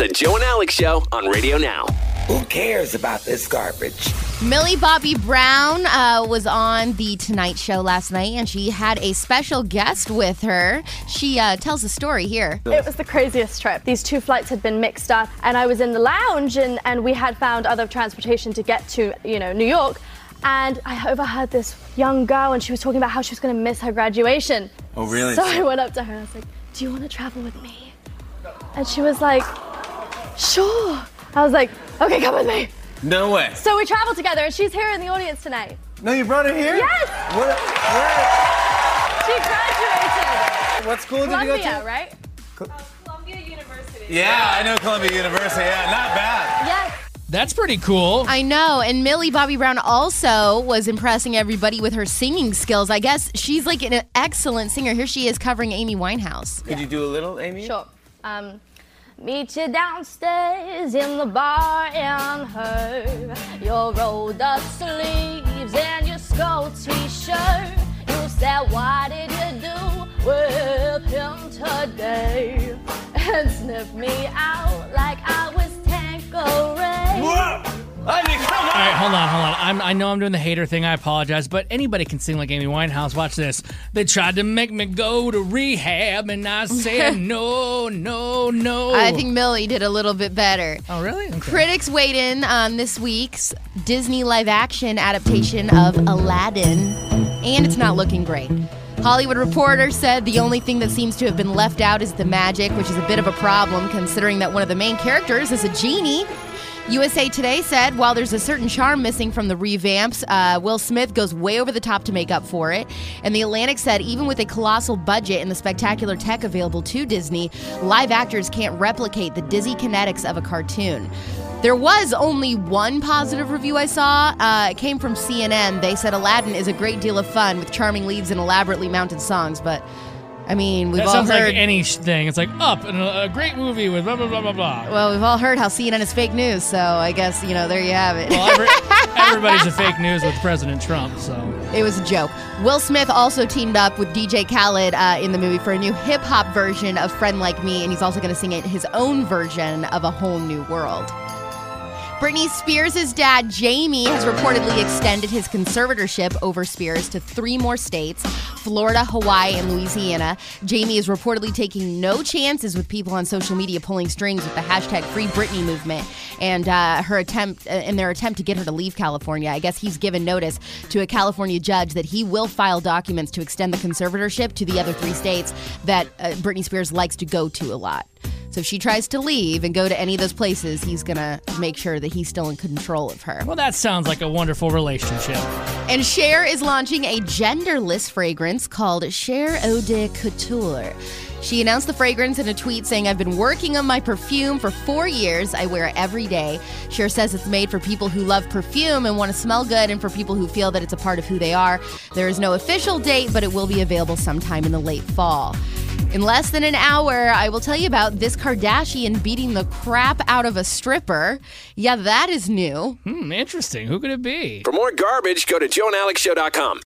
the Joe and Alex Show on Radio Now. Who cares about this garbage? Millie Bobby Brown was on The Tonight Show last night, and she had a special guest with her. She tells the story here. It was the craziest trip. These two flights had been mixed up, and I was in the lounge, and we had found other transportation to get to, New York. And I overheard this young girl, and she was talking about how she was going to miss her graduation. Oh, really? So I went up to her, and I was like, do you want to travel with me? And she was like, sure. I was like, okay, come with me. No way. So we traveled together, and she's here in the audience tonight. No, you brought her here? Yes! Where? She graduated. What school did you go to? Columbia, right? Columbia University. Yeah, I know Columbia University. Yeah, not bad. Yes. That's pretty cool. I know, and Millie Bobby Brown also was impressing everybody with her singing skills. I guess she's like an excellent singer. Here she is covering Amy Winehouse. Could you do a little, Amy? Sure. Meet you downstairs in the bar and her your rolled up sleeves and your skull t-shirt. You said, what did you do with him today? And sniffed me out like I was Tanqueray. Whoa! I mean, come on! All right, hold on. I know I'm doing the hater thing. I apologize, but anybody can sing like Amy Winehouse. Watch this. They tried to make me go to rehab, and I said no. I think Millie did a little bit better. Oh, really? Okay. Critics weighed in on this week's Disney live-action adaptation of Aladdin, and it's not looking great. Hollywood Reporter said the only thing that seems to have been left out is the magic, which is a bit of a problem considering that one of the main characters is a genie. USA Today said while there's a certain charm missing from the revamps, Will Smith goes way over the top to make up for it. And The Atlantic said even with a colossal budget and the spectacular tech available to Disney, live actors can't replicate the dizzy kinetics of a cartoon. There was only one positive review I saw. It came from CNN. They said Aladdin is a great deal of fun with charming leads and elaborately mounted songs, but I mean, we've that all sounds heard like anything. It's like Up and a great movie with blah blah blah blah blah. Well, we've all heard how CNN is fake news, so I guess there you have it. Well, everybody's a fake news with President Trump, so it was a joke. Will Smith also teamed up with DJ Khaled in the movie for a new hip hop version of "Friend Like Me," and he's also going to sing his own version of "A Whole New World." Britney Spears' dad, Jamie, has reportedly extended his conservatorship over Spears to 3 more states, Florida, Hawaii, and Louisiana. Jamie is reportedly taking no chances with people on social media pulling strings with the hashtag Free Britney movement and their attempt to get her to leave California. I guess he's given notice to a California judge that he will file documents to extend the conservatorship to the other 3 states that Britney Spears likes to go to a lot. So if she tries to leave and go to any of those places, he's going to make sure that he's still in control of her. Well, that sounds like a wonderful relationship. And Cher is launching a genderless fragrance called Cher Eau de Couture. She announced the fragrance in a tweet saying, I've been working on my perfume for 4 years. I wear it every day. Cher says it's made for people who love perfume and want to smell good and for people who feel that it's a part of who they are. There is no official date, but it will be available sometime in the late fall. In less than an hour, I will tell you about this Kardashian beating the crap out of a stripper. Yeah, that is new. Interesting. Who could it be? For more garbage, go to joeandalexshow.com.